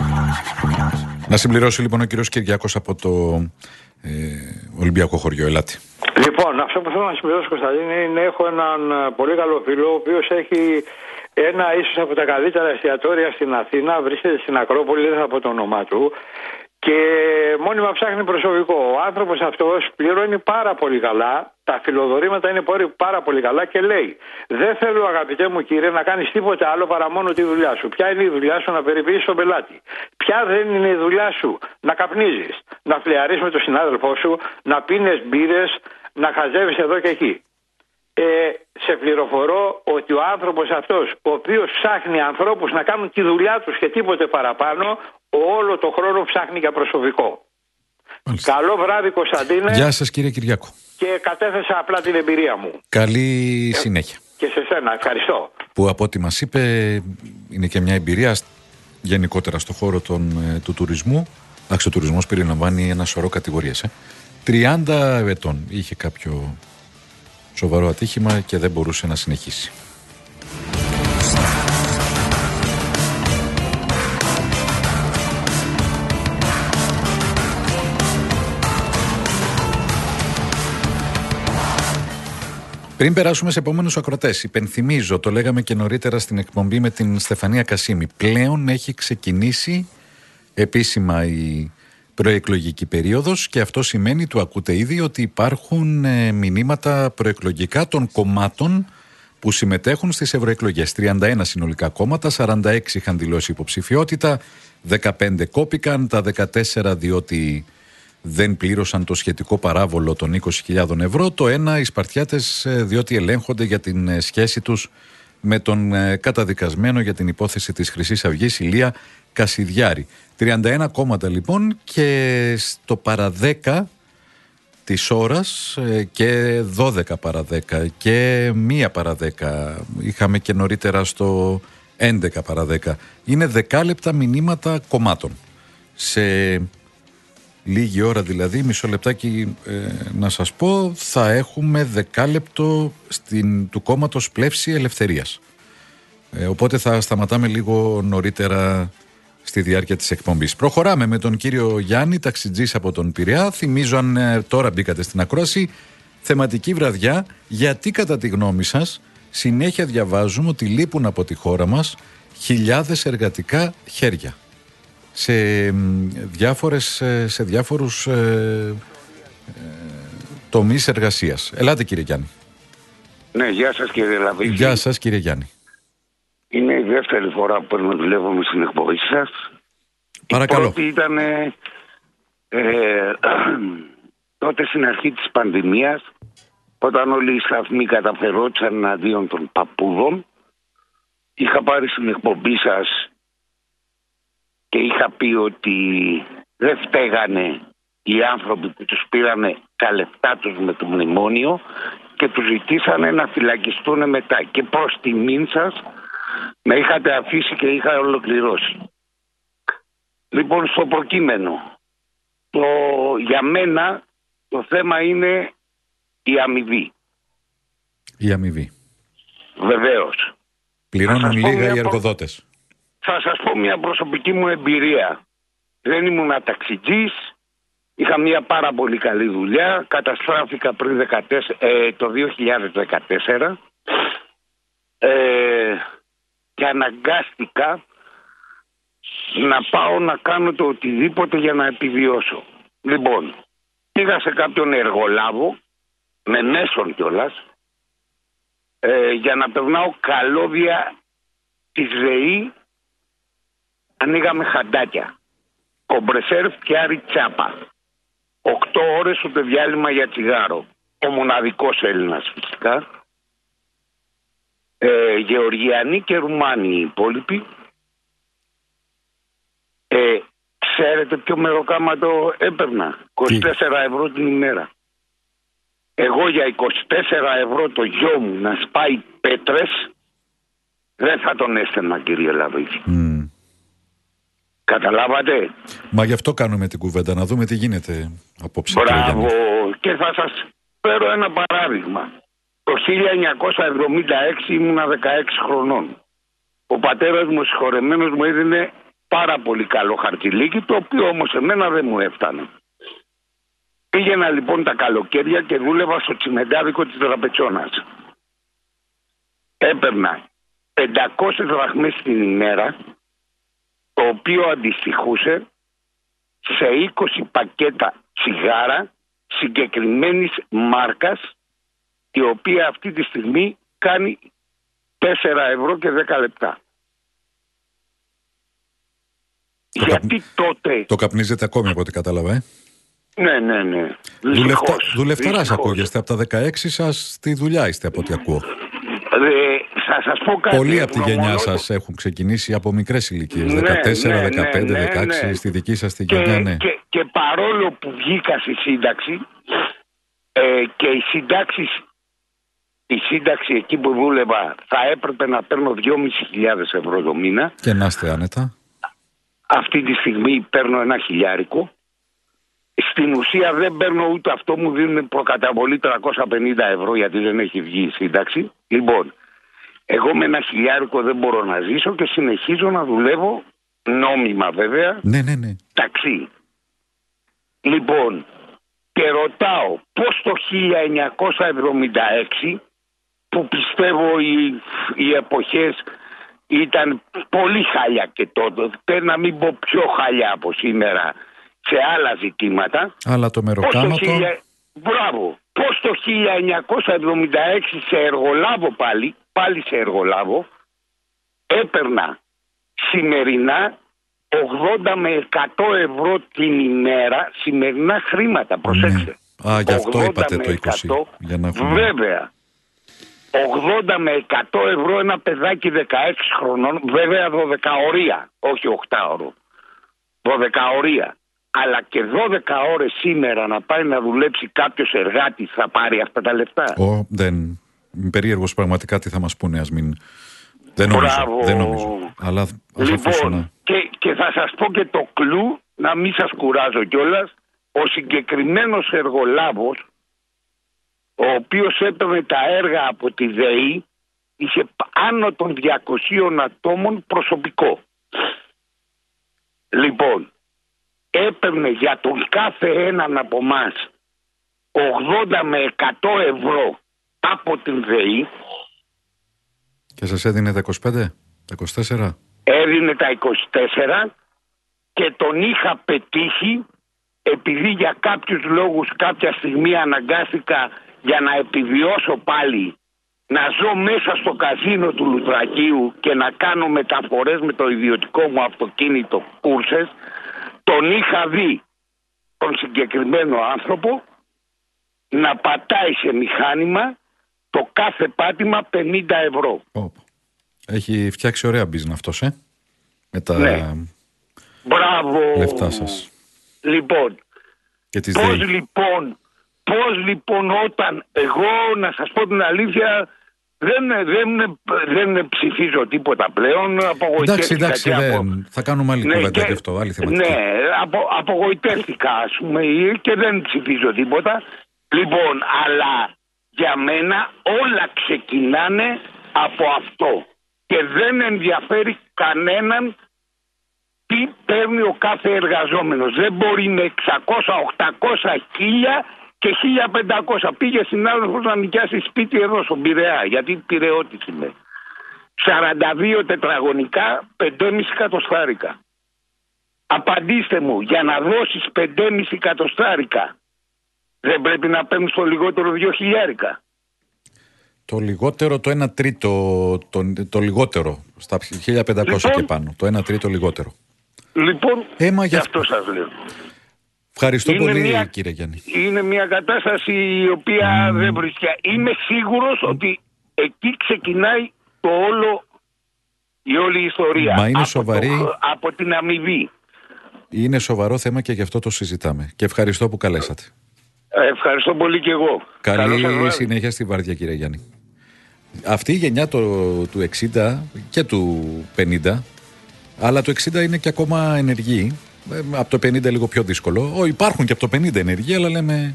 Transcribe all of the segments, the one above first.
Να συμπληρώσει λοιπόν ο κύριος Κυριάκος από το Ολυμπιακό χωριό. Ελάτε. Λοιπόν, αυτό που θέλω να συμπληρώσω, Κωνσταντίνη, είναι έχω έναν πολύ καλό φίλο, ο οποίος έχει ένα ίσως από τα καλύτερα εστιατόρια στην Αθήνα, βρίσκεται στην Ακρόπολη, δεν θα πω το όνομά του, και μόνιμα ψάχνει προσωπικό. Ο άνθρωπος αυτός πληρώνει πάρα πολύ καλά, τα φιλοδορήματα είναι πάρα πολύ καλά και λέει: δεν θέλω, αγαπητέ μου κύριε, να κάνεις τίποτα άλλο παρά μόνο τη δουλειά σου. Ποια είναι η δουλειά σου? Να περιποιήσεις τον πελάτη. Ποια δεν είναι η δουλειά σου? Να καπνίζεις, να φλιαρείς με τον συνάδελφό σου, να πίνεις μπύρες, να χαζεύεις εδώ και εκεί. Σε πληροφορώ ότι ο άνθρωπος αυτός, ο οποίος ψάχνει ανθρώπους να κάνουν τη δουλειά τους και τίποτε παραπάνω, όλο το χρόνο ψάχνει για προσωπικό. Μάλιστα. Καλό βράδυ, Κωνσταντίνε. Γεια σας, κύριε Κυριάκο. Και κατέθεσα απλά την εμπειρία μου. Καλή συνέχεια. Και σε σένα, ευχαριστώ. Που από ό,τι μας είπε είναι και μια εμπειρία γενικότερα στο χώρο του τουρισμού. Εντάξει, ο τουρισμός περιλαμβάνει ένα σωρό κατηγορίες. 30 ετών είχε κάποιο σοβαρό ατύχημα και δεν μπορούσε να συνεχίσει. Πριν περάσουμε σε επόμενους ακροατές, υπενθυμίζω, το λέγαμε και νωρίτερα στην εκπομπή με την Στεφανία Κασίμη, πλέον έχει ξεκινήσει επίσημα η προεκλογική περίοδος και αυτό σημαίνει, το ακούτε ήδη, ότι υπάρχουν μηνύματα προεκλογικά των κομμάτων που συμμετέχουν στις ευρωεκλογές. 31 συνολικά κόμματα, 46 είχαν δηλώσει υποψηφιότητα, 15 κόπηκαν, τα 14 διότι δεν πλήρωσαν το σχετικό παράβολο των 20.000 ευρώ, το ένα οι Σπαρτιάτες διότι ελέγχονται για την σχέση τους με τον καταδικασμένο για την υπόθεση της Χρυσής Αυγής Ηλία Κασιδιάρη. 31 κόμματα λοιπόν και στο παρά 10 της ώρας και 12 παρά 10 και 1 παρά 10, είχαμε και νωρίτερα στο 11 παρά 10. Είναι δεκάλεπτα μηνύματα κομμάτων. Σε λίγη ώρα δηλαδή, μισό λεπτάκι να σας πω, θα έχουμε δεκάλεπτο του κόμματος Πλεύση Ελευθερίας. Οπότε θα σταματάμε λίγο νωρίτερα στη διάρκεια της εκπομπής. Προχωράμε με τον κύριο Γιάννη, ταξιτζής από τον Πειραιά. Θυμίζω, αν τώρα μπήκατε στην ακρόαση, θεματική βραδιά, γιατί κατά τη γνώμη σας συνέχεια διαβάζουμε ότι λείπουν από τη χώρα μας χιλιάδες εργατικά χέρια σε διάφορους τομείς εργασίας. Ελάτε, κύριε Γιάννη. Ναι, γεια σας, κύριε Λαβίκη. Γεια σας, κύριε Γιάννη. Είναι η δεύτερη φορά που δουλεύουμε στην εκπομπή σας. Παρακαλώ. Η πρώτη ήταν τότε στην αρχή της πανδημίας, όταν όλοι οι σταθμοί καταφερόντουσαν εναντίον των παππούδων. Είχα πάρει στην εκπομπή σας και είχα πει ότι δεν φταίγανε οι άνθρωποι που τους πήρανε τα λεφτά τους με το μνημόνιο και τους ζητήσανε να φυλακιστούν μετά. Και προς τιμήν σας με είχατε αφήσει και είχα ολοκληρώσει. Λοιπόν, στο προκείμενο, για μένα το θέμα είναι η αμοιβή. Η αμοιβή. Βεβαίως. Πληρώνουν λίγα οι εργοδότες. Θα σας πω μια προσωπική μου εμπειρία. Δεν ήμουν ταξιτζής, είχα μια πάρα πολύ καλή δουλειά, καταστράφηκα πριν το 2014 και αναγκάστηκα να πάω να κάνω το οτιδήποτε για να επιβιώσω. Λοιπόν, πήγα σε κάποιον εργολάβο, με μέσον κιόλας, για να περνάω καλώδια τη ΔΕΗ. Ανοίγαμε χαντάκια, κομπρεσέρ φτιάρι τσάπα, 8 ώρες ούτε διάλειμμα για τσιγάρο. Ο μοναδικός Έλληνας φυσικά. Γεωργιανοί και Ρουμάνοι οι υπόλοιποι. Ξέρετε ποιο μεροκάματο έπαιρνα? 24 ευρώ την ημέρα. Εγώ για 24 ευρώ το γιο μου να σπάει πέτρες δεν θα τον έστελνα, κύριε Λαβίκη. Καταλάβατε? Μα γι' αυτό κάνουμε την κουβέντα, να δούμε τι γίνεται απόψε. Μπράβο. Και θα σας φέρω ένα παράδειγμα. Το 1976 ήμουνα 16 χρονών. Ο πατέρας μου, συγχωρεμένος, μου έδινε πάρα πολύ καλό χαρτιλίκι, το οποίο όμως εμένα δεν μου έφτανε. Πήγαινα λοιπόν τα καλοκαίρια και δούλευα στο τσιμεντάδικο της Τραπετσόνας. Έπαιρνα 500 δραχμές την ημέρα, το οποίο αντιστοιχούσε σε 20 πακέτα τσιγάρα συγκεκριμένης μάρκας, η οποία αυτή τη στιγμή κάνει 4 ευρώ και 10 λεπτά. Γιατί τότε... Το καπνίζετε ακόμη από ό,τι κατάλαβα, Ναι. Δουλευταράς ακούγεστε. Από τα 16 σας στη δουλειά είστε από ό,τι ακούω. Θα σας πω κάτι. Πολλοί από τη γενιά σας έχουν ξεκινήσει από μικρές ηλικίες. 14, 15, 16, στη δική σας τη γενιά, ναι. Και παρόλο που βγήκα στη σύνταξη και η σύνταξη εκεί που δούλευα θα έπρεπε να παίρνω 2.500 ευρώ το μήνα. Και να είστε άνετα. Αυτή τη στιγμή παίρνω 1.000. Στην ουσία δεν παίρνω ούτε αυτό, μου δίνουν προκαταβολή 350 ευρώ γιατί δεν έχει βγει η σύνταξη. Λοιπόν, εγώ με 1.000 δεν μπορώ να ζήσω και συνεχίζω να δουλεύω νόμιμα βέβαια. Ναι. Ταξί. Λοιπόν, και ρωτάω πώς το 1976, που πιστεύω οι εποχές ήταν πολύ χάλια και τότε, να μην πω πιο χάλια από σήμερα σε άλλα ζητήματα. Αλλά το μεροκάματο. Μπράβο. Πώς το 1976 σε εργολάβο πάλι σε εργολάβο, έπαιρνα σημερινά 80 με 100 ευρώ την ημέρα, σημερινά χρήματα, προσέξτε. Ναι. Γι' αυτό είπατε το 20. Για να έχουμε... Βέβαια. 80 με 100 ευρώ ένα παιδάκι 16 χρονών, βέβαια 12 ωρία, όχι 8 ώρο. 12 ωρία. Αλλά και 12 ώρες σήμερα να πάει να δουλέψει κάποιος εργάτης θα πάρει αυτά τα λεφτά. Δεν. Περίεργος πραγματικά τι θα μας πούνε, ας μην... Δεν νομίζω. Αλλά ας λοιπόν, και θα σας πω και το κλου, να μην σας κουράζω κιόλας. Ο συγκεκριμένος εργολάβος, ο οποίος έπαιρνε τα έργα από τη ΔΕΗ, είχε άνω των 200 ατόμων προσωπικό. Λοιπόν, έπαιρνε για τον κάθε έναν από εμάς 80 με 100 ευρώ από την ΔΕΗ. Και σας έδινε τα 25, τα 24. Έδινε τα 24 και τον είχα πετύχει, επειδή για κάποιους λόγους κάποια στιγμή αναγκάστηκα για να επιβιώσω πάλι να ζω μέσα στο καζίνο του Λουτρακίου και να κάνω μεταφορές με το ιδιωτικό μου αυτοκίνητο κούρσες. Τον είχα δει τον συγκεκριμένο άνθρωπο να πατάει σε μηχάνημα το κάθε πάτημα 50 ευρώ. Έχει φτιάξει ωραία business αυτός, με τα Μπράβο. λεφτά σας. Λοιπόν, και τις πώς λοιπόν όταν εγώ, να σας πω την αλήθεια, δεν ψηφίζω τίποτα πλέον. Εντάξει, θα κάνουμε άλλη κουβέντα γι' αυτό, άλλη θεματική. Ναι, απογοητεύτηκα ας πούμε και δεν ψηφίζω τίποτα. Λοιπόν, αλλά για μένα όλα ξεκινάνε από αυτό. Και δεν ενδιαφέρει κανέναν τι παίρνει ο κάθε εργαζόμενος. Δεν μπορεί με 600, 800, 1000 και 1500. Πήγε συνάδελφος να νοικιάσει σπίτι εδώ στον Πειραιά, γιατί Πειραιώτης είμαι. 42 τετραγωνικά, 5,5 εκατοστάρικα. Απαντήστε μου, για να δώσεις 5,5 εκατοστάρικα δεν πρέπει να παίρνεις το λιγότερο 2.000? Το λιγότερο, το 1 τρίτο, το λιγότερο, στα 1.500 λοιπόν, και πάνω, το 1 τρίτο λιγότερο. Λοιπόν, γι' αυτό σας λέω. Ευχαριστώ πολύ, κύριε Γιάννη. Είναι μια κατάσταση η οποία δεν βρίσκει. Είμαι σίγουρος ότι εκεί ξεκινάει η όλη ιστορία. Μα είναι σοβαρή. Από την αμοιβή. Είναι σοβαρό θέμα και γι' αυτό το συζητάμε. Και ευχαριστώ που καλέσατε. Ευχαριστώ πολύ και εγώ. Καλή συνέχεια στη βάρδια, κύριε Γιάννη. Αυτή η γενιά του 60 και του 50, αλλά το 60 είναι και ακόμα ενεργή. Από το 50 λίγο πιο δύσκολο. Υπάρχουν και από το 50 ενεργοί, αλλά λέμε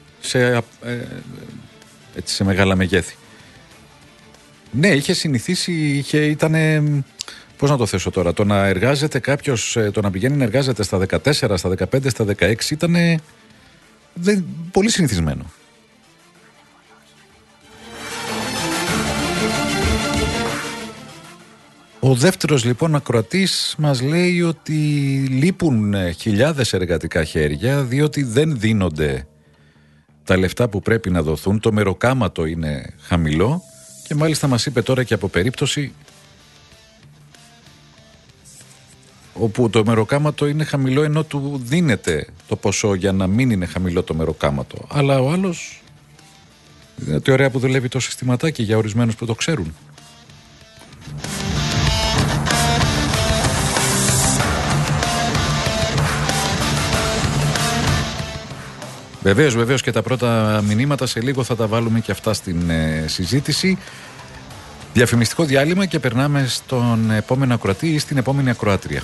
σε μεγάλα μεγέθη. Ναι, είχε συνηθίσει, ήταν Πώς να το θέσω τώρα, το να εργάζεται κάποιος, το να πηγαίνει να εργάζεται στα 14, στα 15, στα 16 ήταν πολύ συνηθισμένο. Ο δεύτερος λοιπόν ακροατής μας λέει ότι λείπουν χιλιάδες εργατικά χέρια διότι δεν δίνονται τα λεφτά που πρέπει να δοθούν, το μεροκάματο είναι χαμηλό και μάλιστα μας είπε τώρα και από περίπτωση όπου το μεροκάματο είναι χαμηλό ενώ του δίνεται το ποσό για να μην είναι χαμηλό το μεροκάματο. Αλλά ο άλλος, είναι τι ωραία που δουλεύει το συστηματάκι για ορισμένους που το ξέρουν. Βεβαίως και τα πρώτα μηνύματα σε λίγο θα τα βάλουμε και αυτά στην συζήτηση. Διαφημιστικό διάλειμμα και περνάμε στον επόμενο ακροατή ή στην επόμενη ακροάτρια.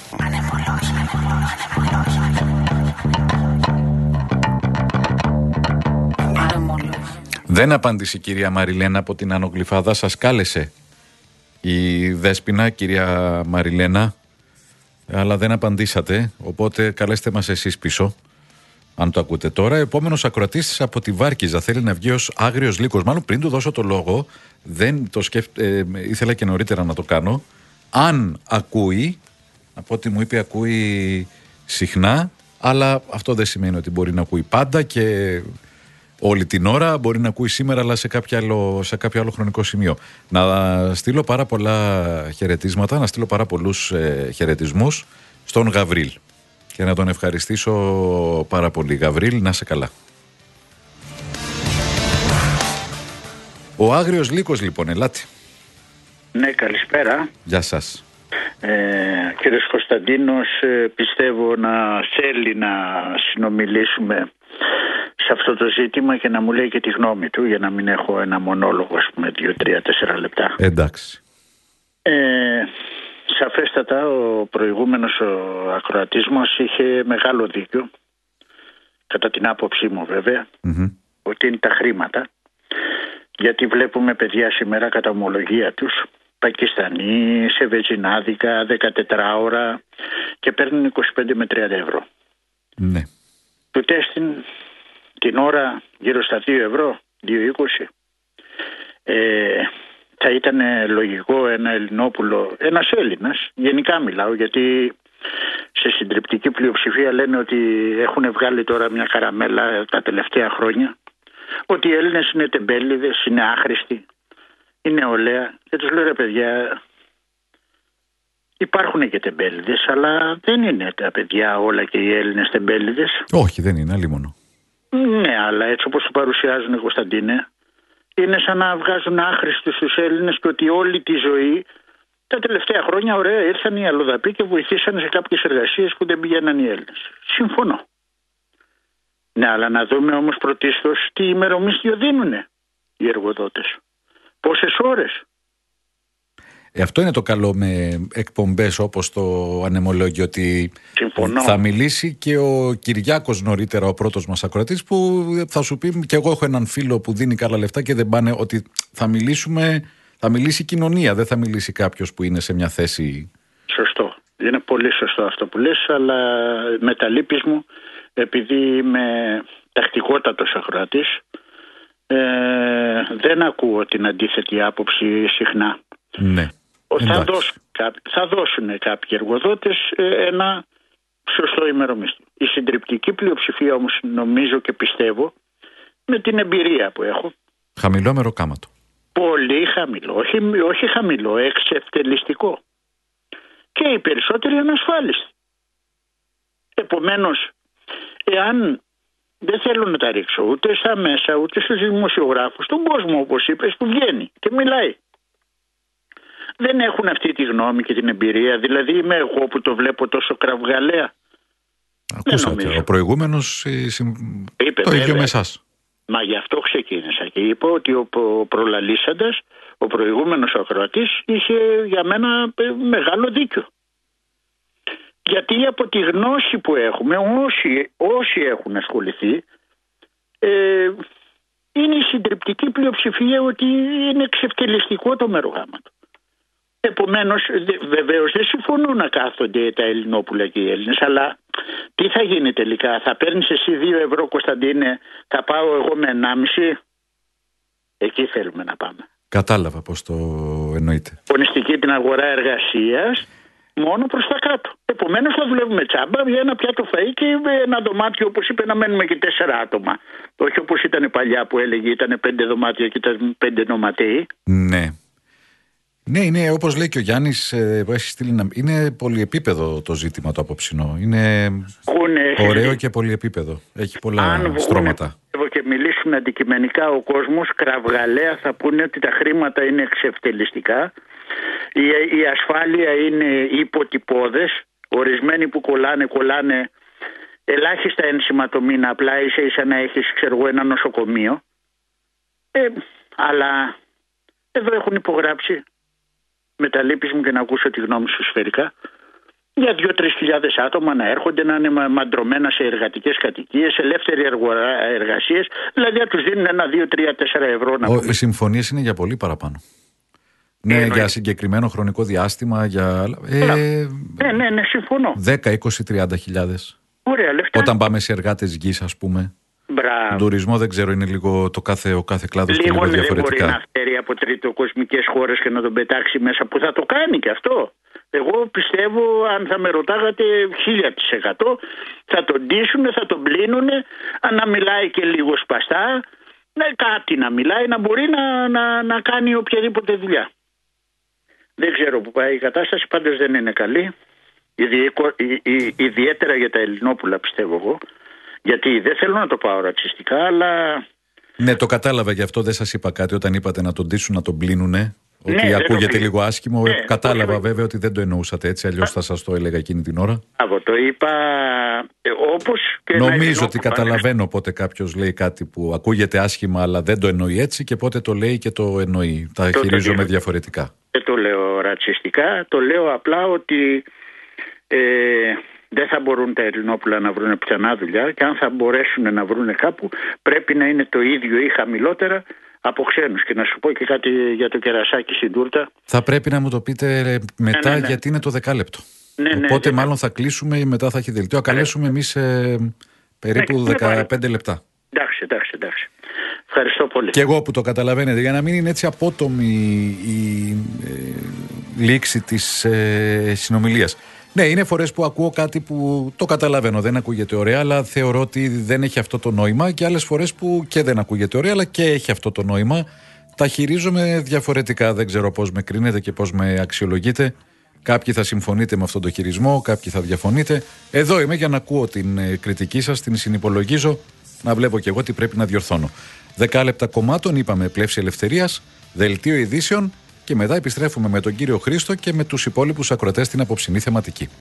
Δεν απάντησε η κυρία Μαριλένα από την Άνω Γλυφάδα. Σας κάλεσε η Δέσποινα, κυρία Μαριλένα, αλλά δεν απαντήσατε, οπότε καλέστε μας εσείς πίσω, αν το ακούτε τώρα. Επόμενος ακροατής από τη Βάρκιζα θέλει να βγει ως Άγριος Λύκος. Μάλλον πριν του δώσω το λόγο, δεν το ήθελα και νωρίτερα να το κάνω. Αν ακούει, από ό,τι μου είπε ακούει συχνά, αλλά αυτό δεν σημαίνει ότι μπορεί να ακούει πάντα και όλη την ώρα. Μπορεί να ακούει σήμερα, αλλά σε κάποιο άλλο χρονικό σημείο. Να στείλω πάρα πολλά χαιρετίσματα, να στείλω πάρα πολλούς χαιρετισμούς στον Γαβρίλ και να τον ευχαριστήσω πάρα πολύ. Γαβρίλ, να σε καλά. Ο Άγριος Λύκος λοιπόν, ελάτε. Ναι, καλησπέρα. Γεια σας. Κύριος Κωνσταντίνος, πιστεύω να θέλει να συνομιλήσουμε σε αυτό το ζήτημα και να μου λέει και τη γνώμη του, για να μην έχω ένα μονόλογο, ας πούμε, 2, 3, 4 λεπτά. Εντάξει. Σαφέστατα ο προηγούμενος ακροατής μας είχε μεγάλο δίκιο, κατά την άποψή μου βέβαια, ότι είναι τα χρήματα, γιατί βλέπουμε παιδιά σήμερα κατά ομολογία τους, Πακιστανοί, σε βεζινάδικα, 14 ώρα και παίρνουν 25 με 30 ευρώ. Ναι. Του τέστην την ώρα γύρω στα 2 ευρώ, 2,20. Θα ήταν λογικό ένα Ελληνόπουλο, ένας Έλληνας, γενικά μιλάω, γιατί σε συντριπτική πλειοψηφία λένε ότι έχουν βγάλει τώρα μια καραμέλα τα τελευταία χρόνια, ότι οι Έλληνες είναι τεμπέληδες, είναι άχρηστοι, είναι νεολαία. Και τους λέω, ρε παιδιά, υπάρχουν και τεμπέληδες, αλλά δεν είναι τα παιδιά όλα και οι Έλληνες τεμπέληδες. Όχι, δεν είναι, αλλήμονο. Ναι, αλλά έτσι όπως το παρουσιάζουν, Κωνσταντίνε, είναι σαν να βγάζουν άχρηστους τους Έλληνες και ότι όλη τη ζωή τα τελευταία χρόνια ωραία ήρθαν οι αλλοδαποί και βοηθήσαν σε κάποιες εργασίες που δεν πηγαίναν οι Έλληνες. Συμφωνώ. Ναι, αλλά να δούμε όμως πρωτίστως τι ημερομίσθιο δίνουν οι εργοδότες. Πόσες ώρες. Αυτό είναι το καλό με εκπομπές όπως το Ανεμολόγιο, ότι συμφωνώ. Θα μιλήσει και ο Κυριάκος νωρίτερα, ο πρώτος μας ακροατής, που θα σου πει, και εγώ έχω έναν φίλο που δίνει καλά λεφτά και δεν πάνε, ότι θα μιλήσει η κοινωνία, δεν θα μιλήσει κάποιος που είναι σε μια θέση. Σωστό. Είναι πολύ σωστό αυτό που λες, αλλά με τα λύπης μου, επειδή είμαι τακτικότατος ακροατής, δεν ακούω την αντίθετη άποψη συχνά. Ναι. Θα δώσουν κάποιοι εργοδότες ένα σωστό ημερομίσθιο. Η συντριπτική πλειοψηφία όμως, νομίζω και πιστεύω, με την εμπειρία που έχω, χαμηλό μεροκάματο. Πολύ χαμηλό, όχι χαμηλό, εξευτελιστικό. Και οι περισσότεροι ανασφάλιστοι. Επομένως, εάν δεν θέλω να τα ρίξω ούτε στα μέσα, ούτε στους δημοσιογράφους, τον κόσμο, όπως είπες, που βγαίνει και μιλάει, δεν έχουν αυτή τη γνώμη και την εμπειρία. Δηλαδή είμαι εγώ που το βλέπω τόσο κραυγαλαία. Ακούσατε, ο προηγούμενος είπε, το ίδιο με εσάς. Μα γι' αυτό ξεκίνησα και είπα ότι ο προλαλήσαντας, ο προηγούμενος ακροατής, είχε για μένα μεγάλο δίκιο. Γιατί από τη γνώση που έχουμε, όσοι έχουν ασχοληθεί, είναι η συντριπτική πλειοψηφία ότι είναι εξευτελιστικό το μερογάματο. Επομένως, βεβαίως δεν συμφωνούν να κάθονται τα Ελληνόπουλα και οι Έλληνες, αλλά τι θα γίνει τελικά? Θα παίρνεις εσύ 2 ευρώ, Κωνσταντίνε, θα πάω εγώ με 1,5? Εκεί θέλουμε να πάμε. Κατάλαβα πώς το εννοείτε. Πονιστική την αγορά εργασίας, μόνο προς τα κάτω. Επομένως θα δουλεύουμε τσάμπα για ένα πιάτο φαΐ και ένα δωμάτιο, όπως είπε, να μένουμε και 4 άτομα. Όχι όπως ήταν παλιά που έλεγε ήταν 5 δωμάτια και ήταν 5 νοματέοι. Ναι. Ναι, είναι όπως λέει και ο Γιάννης, είναι πολυεπίπεδο το ζήτημα το απόψινό. Είναι ωραίο και πολυεπίπεδο. Έχει πολλά στρώματα. Και μιλήσουν αντικειμενικά ο κόσμος, κραυγαλαία θα πούνε ότι τα χρήματα είναι εξευτελιστικά, η ασφάλεια είναι υποτυπώδες, ορισμένοι που κολλάνε ελάχιστα ένσημα το μήνα, απλά ίσα να έχεις, ένα νοσοκομείο, αλλά εδώ έχουν υπογράψει, με τα λύπης μου και να ακούσω τη γνώμη σου σφαιρικά, για 2-3 χιλιάδες άτομα να έρχονται, να είναι μαντρωμένα σε εργατικές κατοικίες, ελεύθερη εργασίες, δηλαδή να τους δίνουν 1, 2, 3, 4 ευρώ. Οι συμφωνίες είναι για πολύ παραπάνω. Ναι, για συγκεκριμένο χρονικό διάστημα. Ναι, συμφωνώ. 10, 20, 30 χιλιάδες. Ωραία λεφτά. Όταν πάμε σε εργάτες γης, ας πούμε. Μπράβο. Τον τουρισμό δεν ξέρω, είναι λίγο ο κάθε κλάδος και λίγο διαφορετικά. Δεν μπορεί να φέρει από τριτοκοσμικές χώρες και να τον πετάξει μέσα, που θα το κάνει και αυτό. Εγώ πιστεύω, αν θα με ρωτάγατε, 1000% θα τον ντύσουνε, θα τον πλύνουνε, να μιλάει και λίγο σπαστά, κάτι να μιλάει, να μπορεί να κάνει οποιαδήποτε δουλειά. Δεν ξέρω που πάει η κατάσταση, πάντως δεν είναι καλή. Ιδιαίτερα για τα Ελληνόπουλα, πιστεύω εγώ. Γιατί δεν θέλω να το πάω ρατσιστικά, αλλά... Ναι, το κατάλαβα, γι' αυτό δεν σας είπα κάτι όταν είπατε να τον ντύσουν, να τον πλύνουνε. Ότι ακούγεται λίγο άσχημο. Κατάλαβα βέβαια ότι δεν το εννοούσατε έτσι, αλλιώς θα σας το έλεγα εκείνη την ώρα. Το είπα όπως και... Νομίζω ότι καταλαβαίνω πότε κάποιος λέει κάτι που ακούγεται άσχημα αλλά δεν το εννοεί έτσι και πότε το λέει και το εννοεί. Τα χειρίζομαι διαφορετικά. Δεν το λέω ρατσιστικά, το λέω απλά ότι δεν θα μπορούν τα Ελληνόπουλα να βρουν πιθανά δουλειά, και αν θα μπορέσουν να βρουν κάπου πρέπει να είναι το ίδιο ή χαμηλότερα από ξένους. Και να σου πω και κάτι για το κερασάκι στην τούρτα. Θα πρέπει να μου το πείτε μετά, γιατί είναι το 10 λεπτό. Οπότε μάλλον θα κλείσουμε ή μετά θα έχει δελτίο. Καλέσουμε εμείς περίπου 15 λεπτά. Εντάξει. Ευχαριστώ πολύ. Και εγώ που το καταλαβαίνετε, για να μην είναι έτσι απότομη η λήξη της συνομιλίας. Ναι, είναι φορές που ακούω κάτι που το καταλαβαίνω, δεν ακούγεται ωραία, αλλά θεωρώ ότι δεν έχει αυτό το νόημα, και άλλες φορές που και δεν ακούγεται ωραία, αλλά και έχει αυτό το νόημα. Τα χειρίζομαι διαφορετικά, δεν ξέρω πώς με κρίνετε και πώς με αξιολογείτε. Κάποιοι θα συμφωνείτε με αυτόν τον χειρισμό, κάποιοι θα διαφωνείτε. Εδώ είμαι για να ακούω την κριτική σας, την συνυπολογίζω, να βλέπω και εγώ τι πρέπει να διορθώνω. 10 λεπτά κομμάτων, είπαμε, πλεύση ελευθερίας, δελτίο ειδήσεων, και μετά επιστρέφουμε με τον κύριο Χρήστο και με τους υπόλοιπους ακροατές στην απόψινή θεματική.